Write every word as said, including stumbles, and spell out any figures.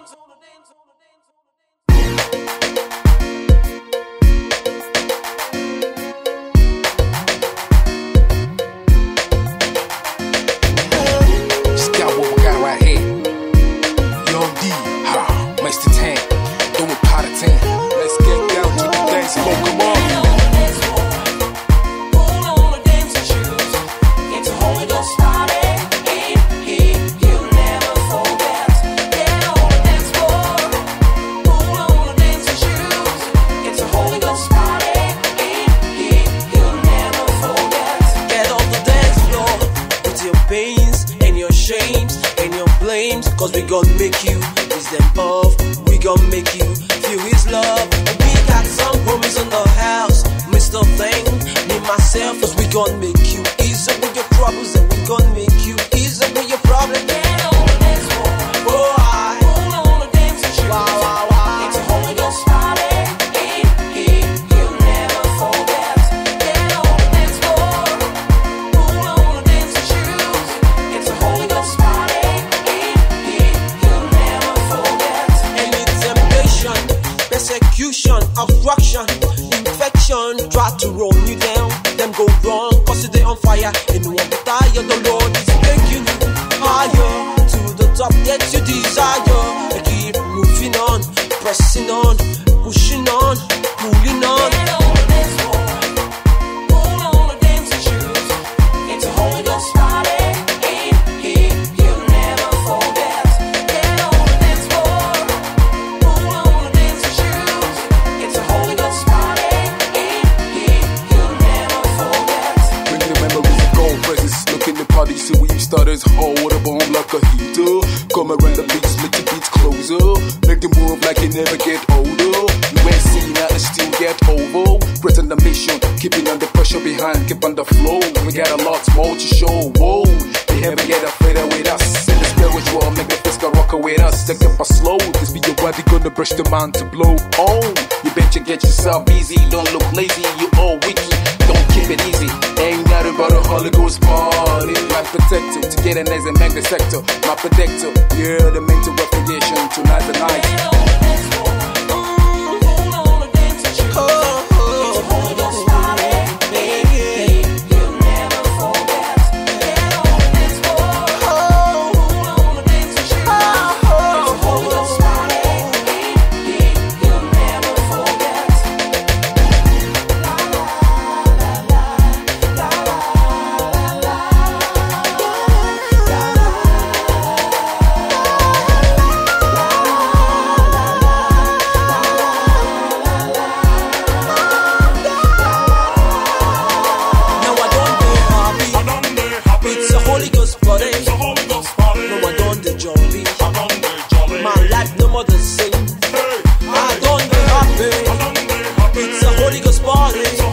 Cause we gon' make you is them off. We gon' make you feel his love. We got some homies in the house, Mister Thing, me myself. Cause we gon' make you ease up with your troubles, and we gon' make you ease up with your problems. Get on the dance floor. Oh, I pull on the dancing shoes. Wow, wow, wow. It's a Holy Ghost party. He, he, he'll never forget. Get on the dance floor. Pull on the dancing shoes. It's a Holy Ghost party. Persecution, obstruction, infection, try to run you down. Them go wrong, cause they on fire. And won't be tired, the Lord is taking you higher to the top that you desire. And keep moving on, pressing on, pushing on, pulling on. Get on the dance floor, pull on the dancing shoes. It's a Holy Ghost party. He, he, he'll never forget. Get on the dance floor, pull on the dancing shoes. It's a Holy Ghost party. He, he, he'll never forget. Bring the memories of gold presents. Look in the party, see where you started. Hold a bomb like a heater. Come around the beats, make your beats closer. Make them move like you never get older. You ain't seen now, it still get over. Pressing the mission, keeping under pressure behind, keep on the flow. We got a lot more to show. Whoa, they never get afraid with us. In the spiritual, make the physical rocker with us. Take up a slow, this be your body gonna brush the mind to blow. Oh, you bet you get yourself easy. Don't look lazy, you all wiki. Don't keep it easy. Ain't nothing but a Holy Ghost party. My protector, together as a magnet sector. My protector, yeah, the mental recreation. Tonight's the night. My life no more the same. I don't be happy. It's a Holy Ghost party.